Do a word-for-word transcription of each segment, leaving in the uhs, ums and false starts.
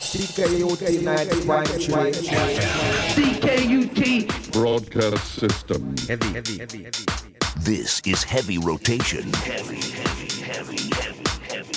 C K U T ninety point three. C K U T Broadcast System. Heavy, heavy, heavy, heavy. This is Heavy Rotation. Heavy, heavy, heavy, heavy, heavy.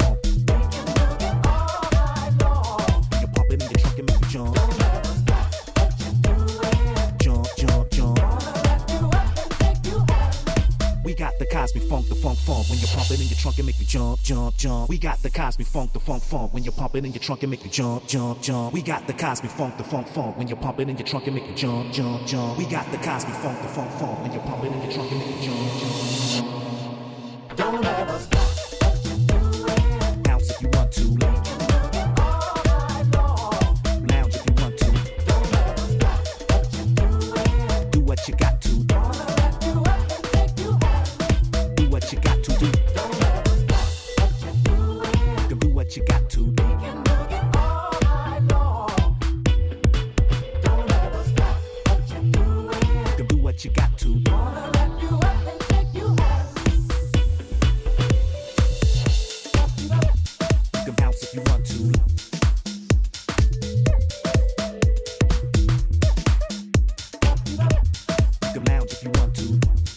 Jump. funk, the funk funk. When you pump it in your trunk and make you jump, jump, jump. We got the Cosby funk, the funk funk. When you pump it in your trunk and make you jump, jump, jump. We got the Cosby funk, the funk funk. When you pump it in your trunk and make you jump, jump, jump. We got the Cosby funk, the funk funk. When you pump it in your trunk and make you jump, jump, jump. Don't ever stop. Bounce if you want to. Lounge if you want to. Do what you got to. Do what you got to do. Do what you got to do. Do what you got to. You can bounce if you want to. You can lounge if you want to.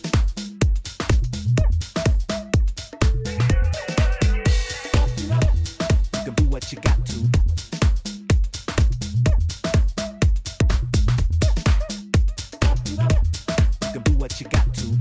You can do what you got to. You can do what you got to.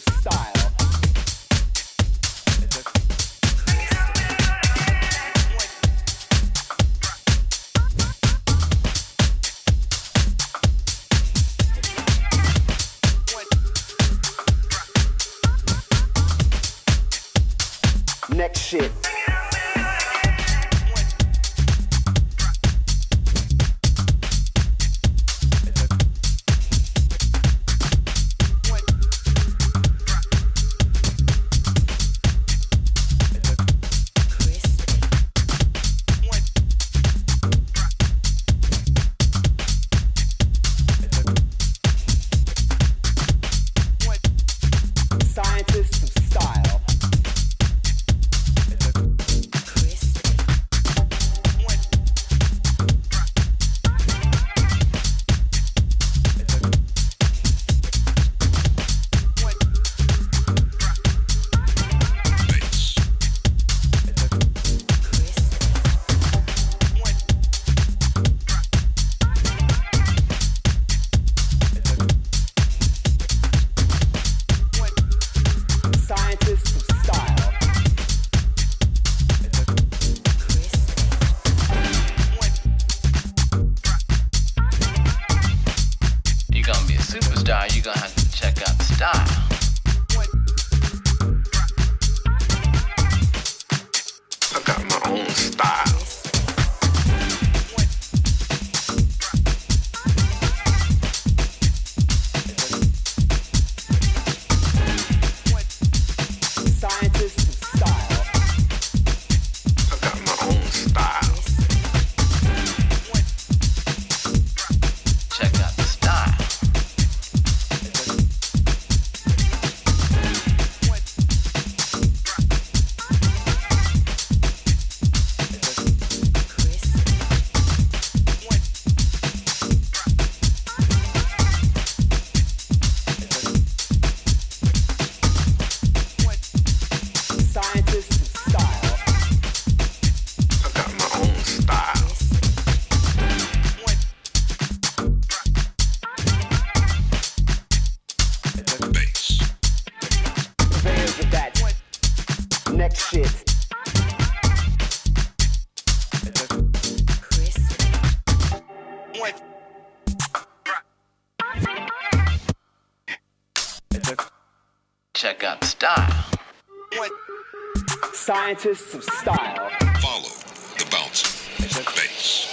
Next shit. Scientists of style. Check out style. Scientists of style. Follow the bouncing bass.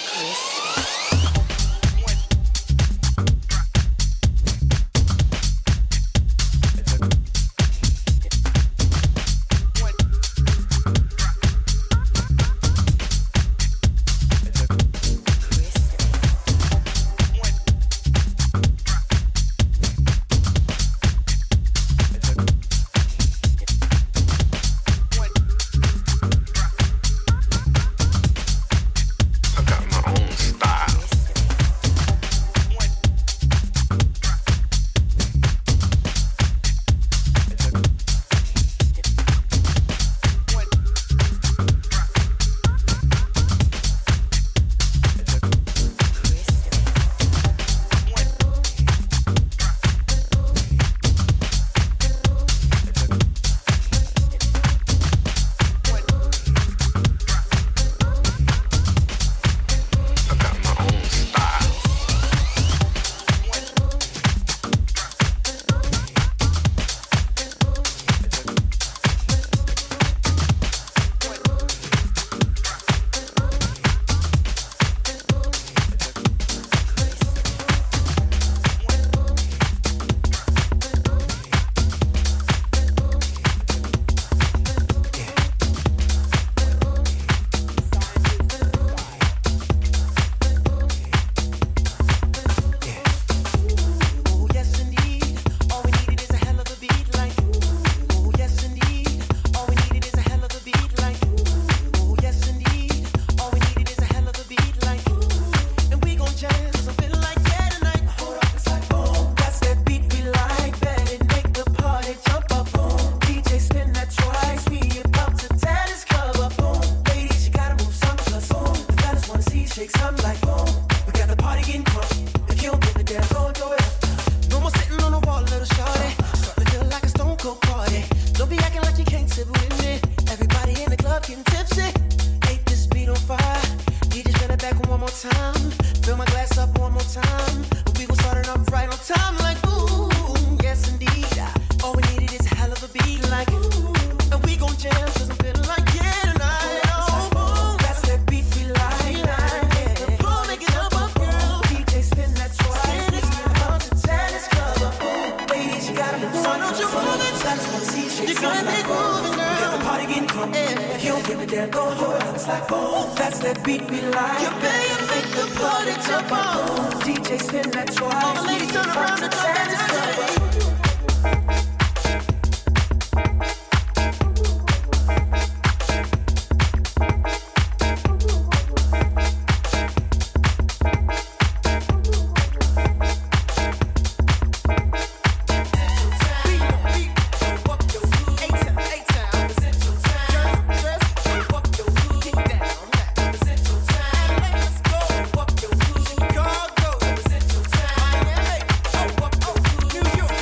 sip with me. Everybody in the club getting tipsy. Ain't this beat on fire? D J spin it back one more time. Fill my glass up one more time. We gon' start it up right on time. Like ooh, yes indeed. All we needed is a hell of a beat. Like ooh, and we gon' jam 'cause I'm feeling like yeah tonight. Oh, boom, that's that beat we like. Yeah. The floor make it up, up, girl. D J spin that twice. Spin it, come to Tennis Club. Boom, ladies, you gotta move. Why don't you move it? That's my T-shirt. You gotta make moving, girl. We got the party getting crunk. Yeah. If you don't give it there, go hold it. It's like boom, that's that beat we like. You better make the party jump on. D J spin that twice. All the ladies turn around and jump in this club. New York.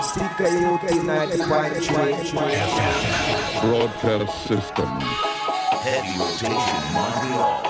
C K U T ninety point three Broadcast system. Heavy rotation, Montreal.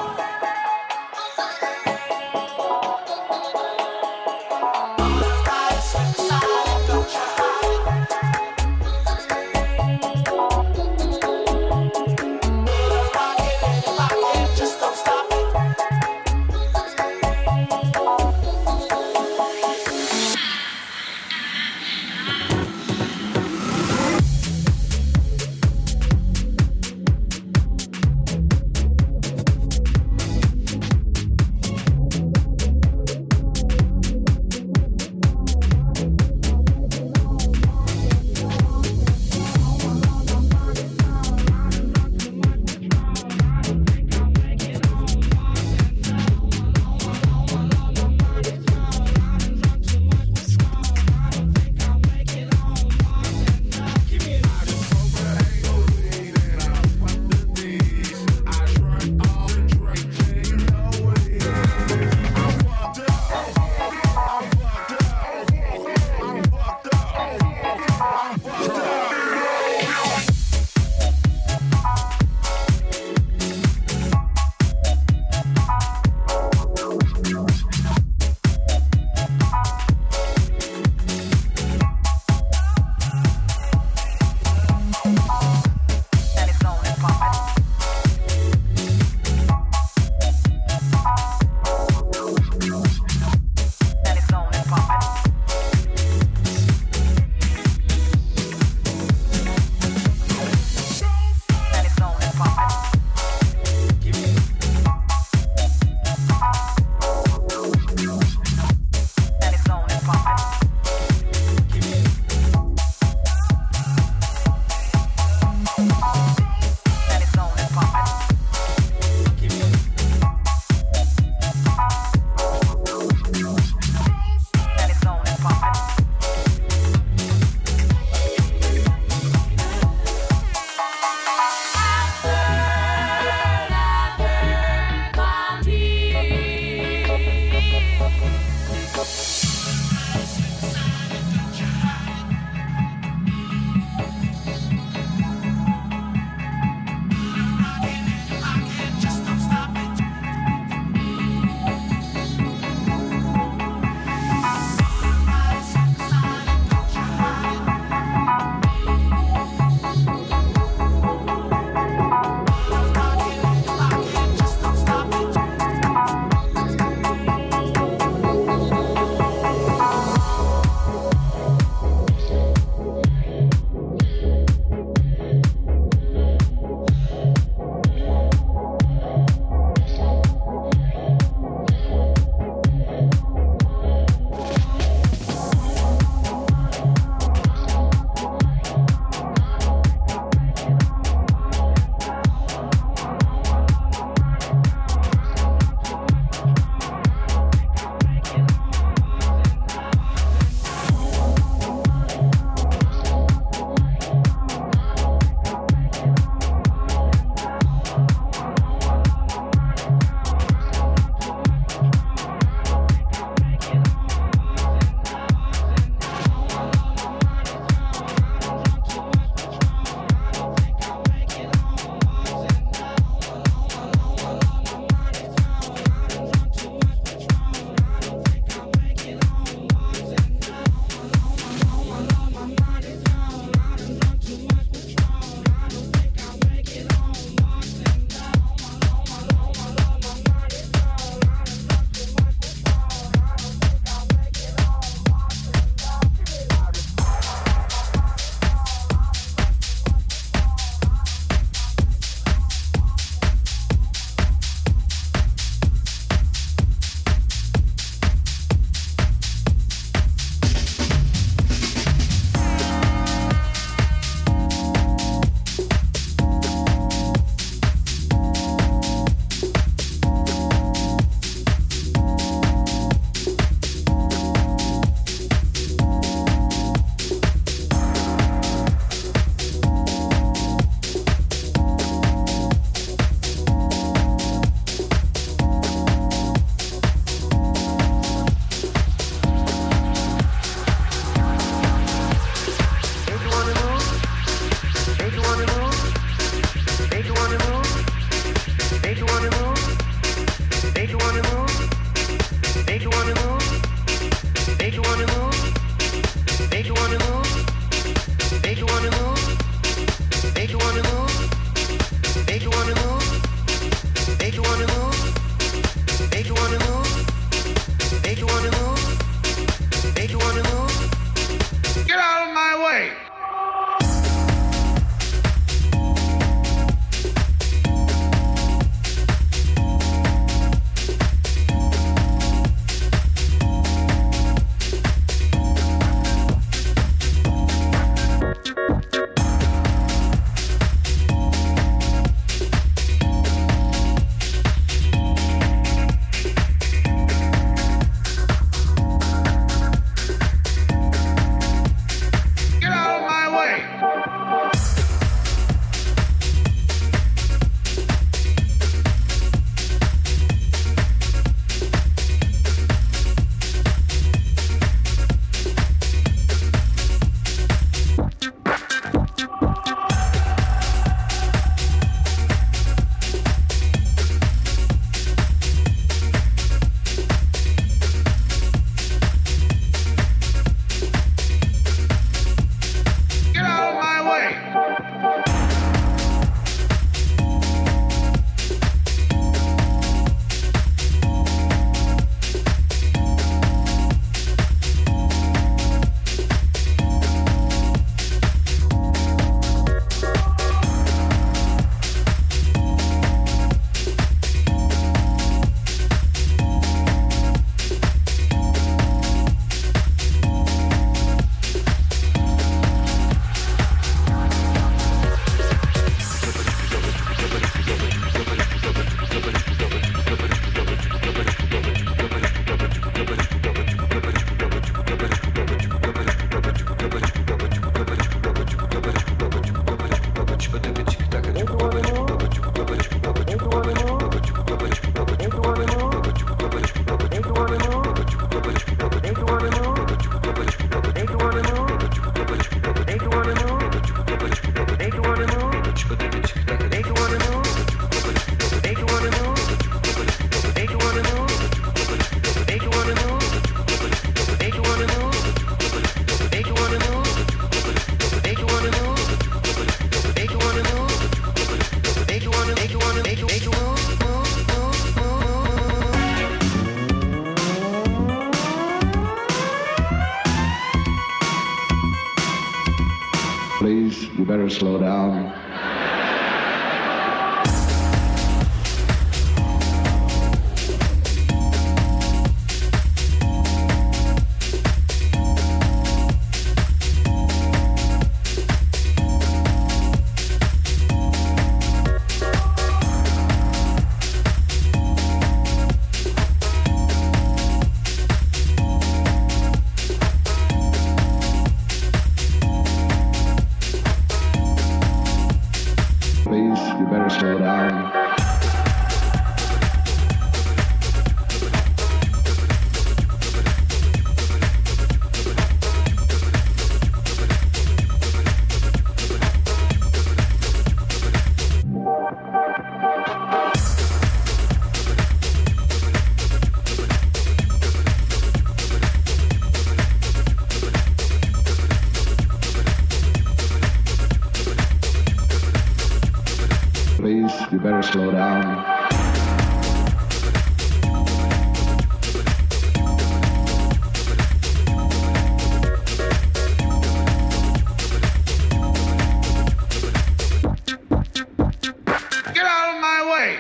Make you wanna move. Make you wanna move. Make you wanna move. Make you wanna move. Make you wanna move. Make you wanna move. Make you wanna move. Get out of my way! Please, you better slow down. Please, you better slow down. Get out of my way!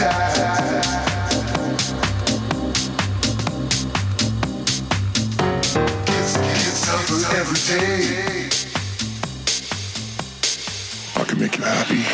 I can make you happy.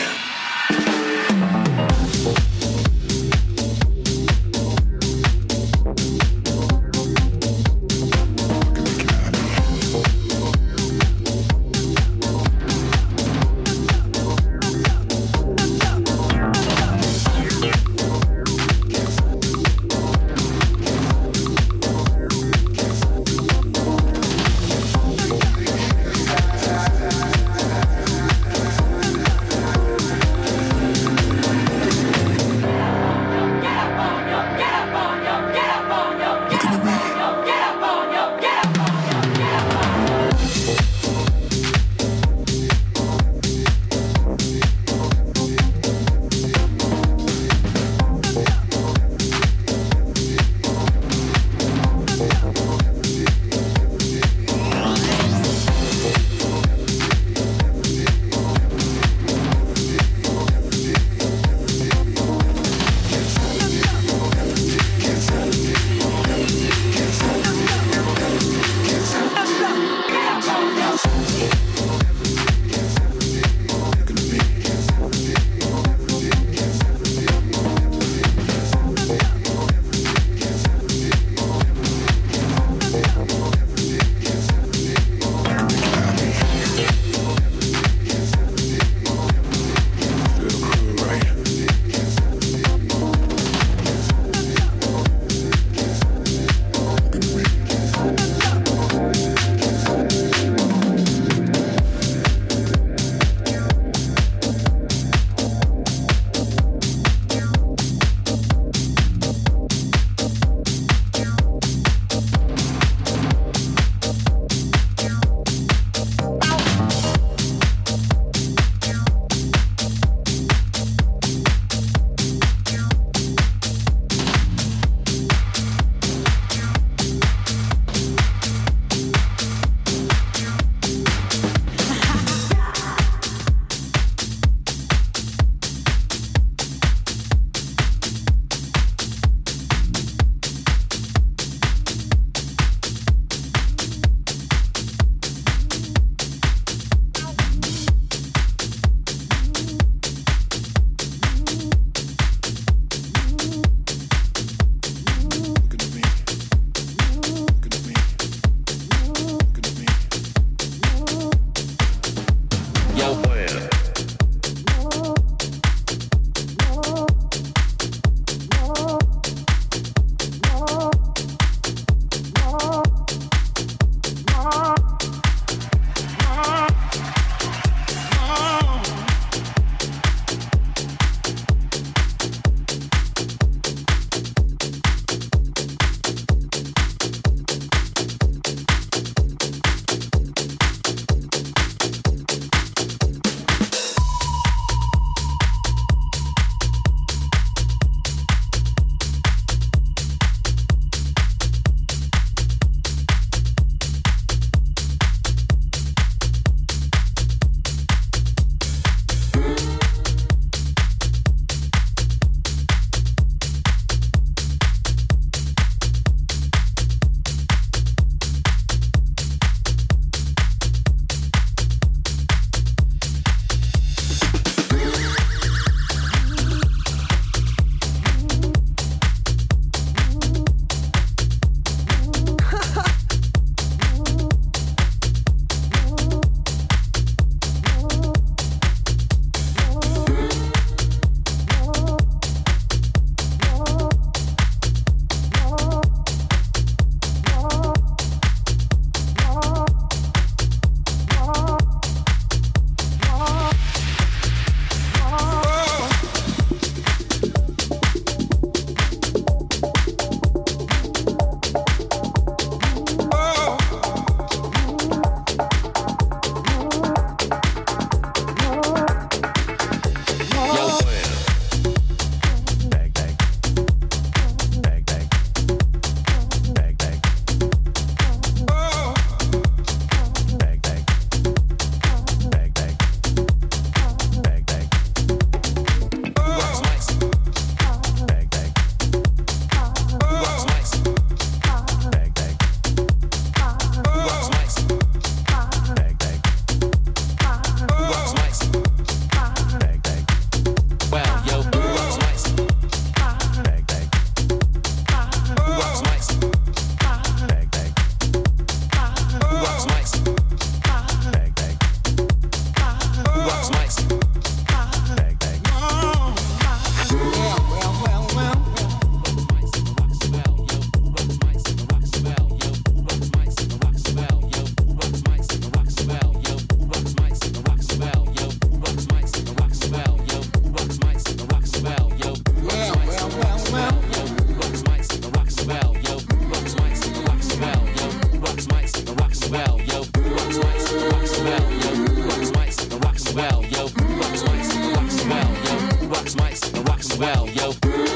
yo.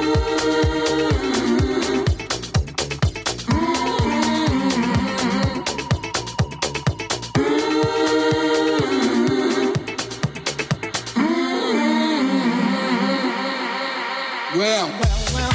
Well, well, well.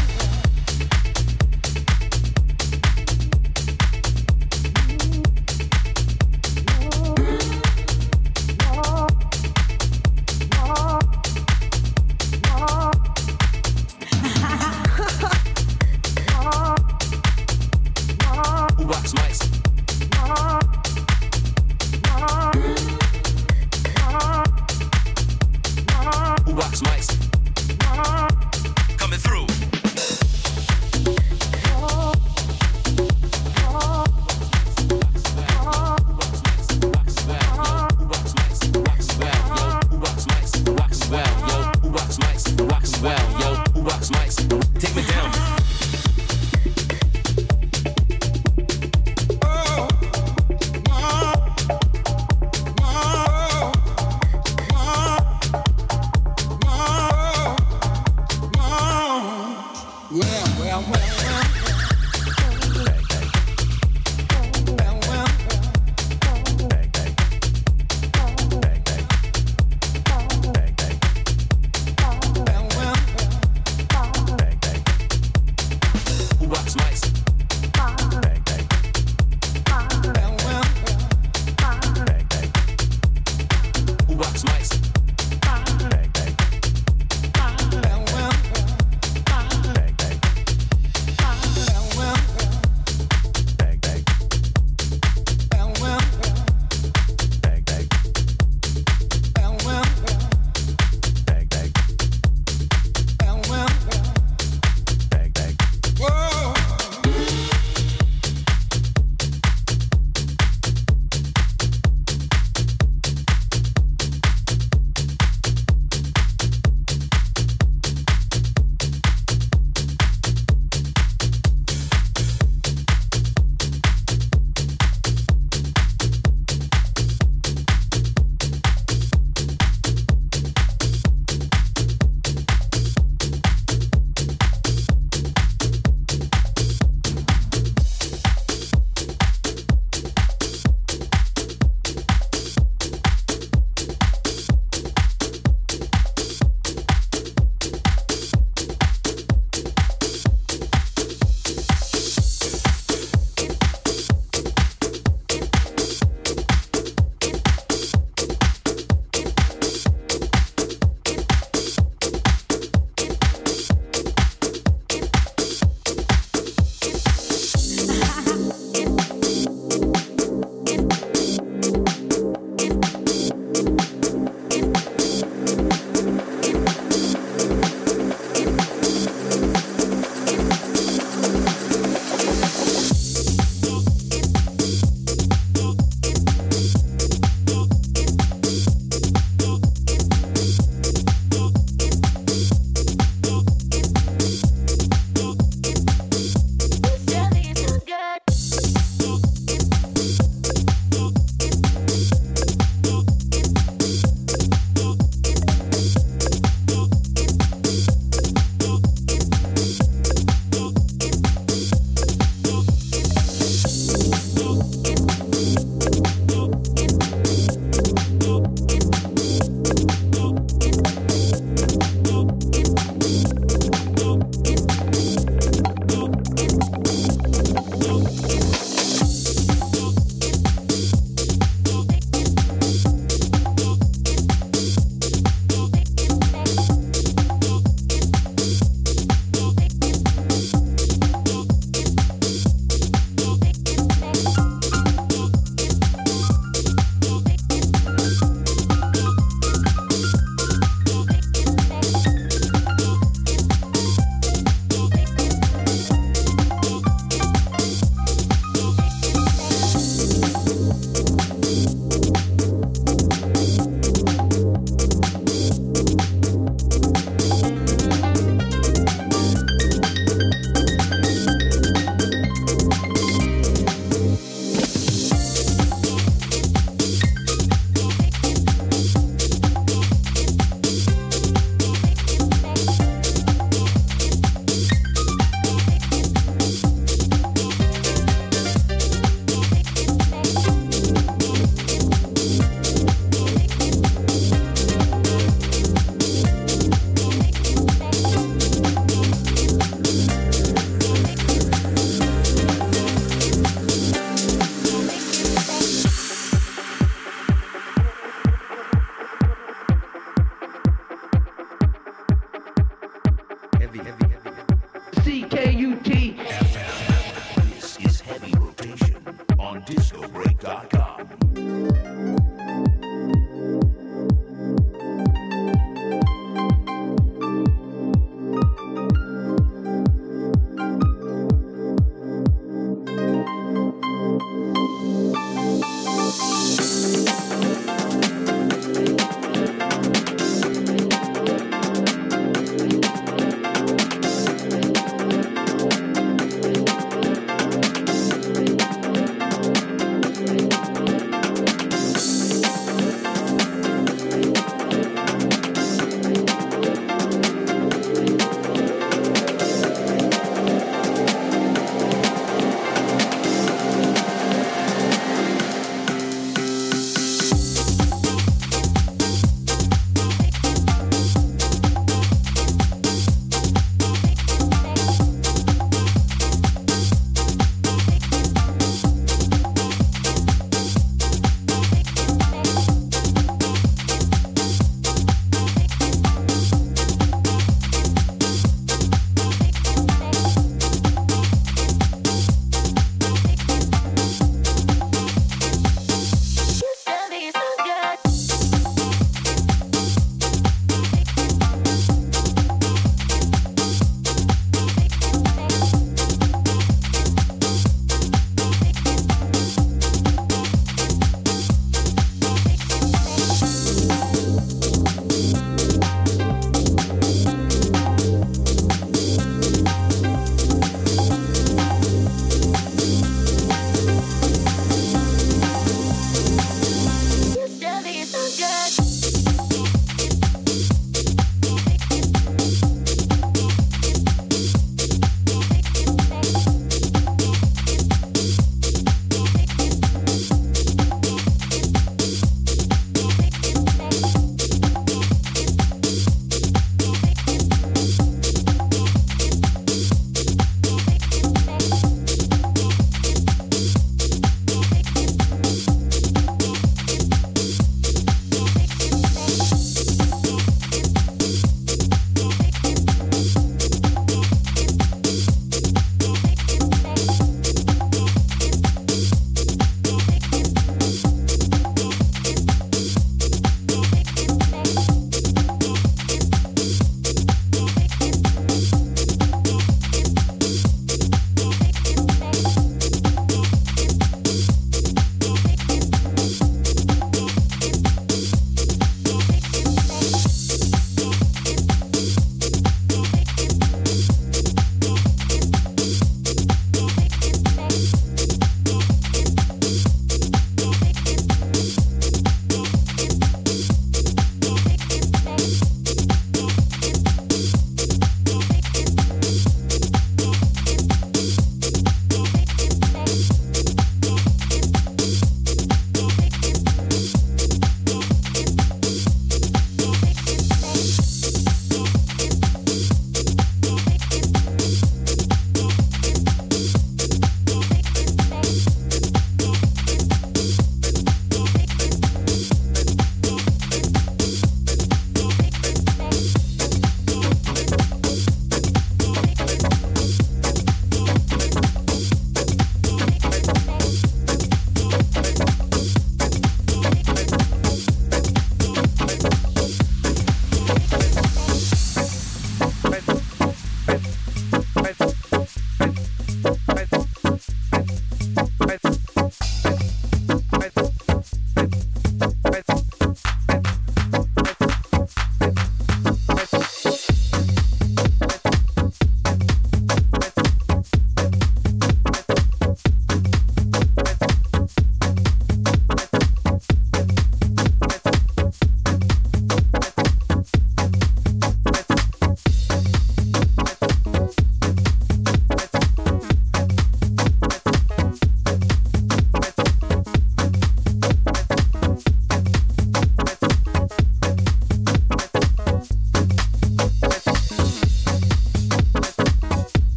heavy, heavy, heavy. C K U T. This is Heavy Rotation on disco break dot com.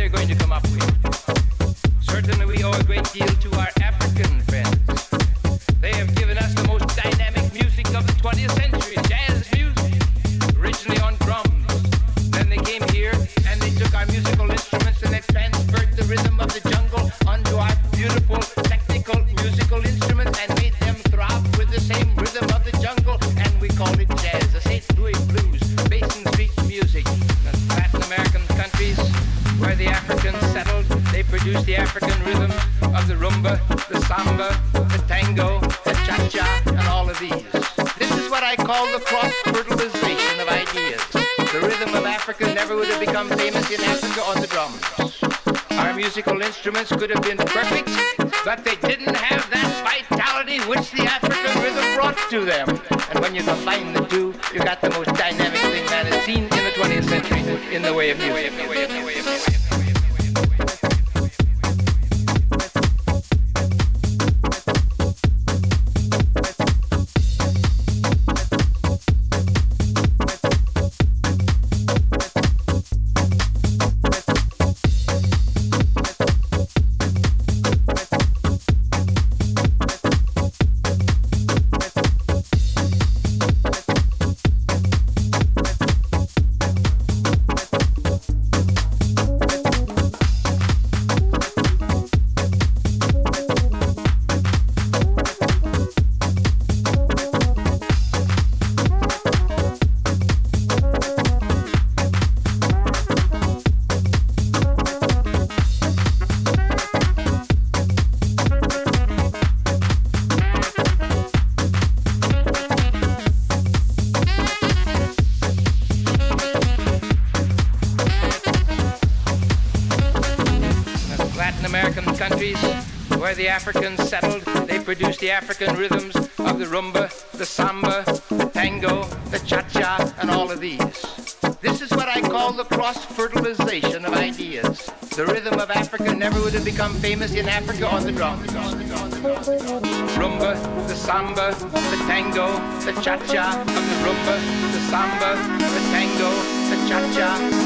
they're going to come up with. Certainly we owe a great deal to our African friends. They have given us the most dynamic music of the twentieth century, jazz music, originally on drums. Then they came here and they took our musical instruments and they transferred the rhythm of the jungle onto our beautiful technical musical instruments and made them throb with the same rhythm of the jungle, and we called it jazz, the Saint Louis blues, Basin Street music. The Latin American countries where the Africans settled, they produced the African rhythm of the rumba, the samba, the tango, the cha-cha, and all of these. This is what I call the cross-fertilization of ideas. The rhythm of Africa never would have become famous in Africa on the drums. Our musical instruments could have been perfect, but they didn't have that vitality which the African rhythm brought to them. And when you combine the two, you got the most dynamic thing man has seen in the twentieth century in the way of music. The Africans settled, they produced the African rhythms of the rumba, the samba, the tango, the cha-cha, and all of these. This is what I call the cross-fertilization of ideas. The rhythm of Africa never would have become famous in Africa on the drums. Rumba, the samba, the tango, the cha-cha, of the rumba, the samba, the tango, the cha-cha,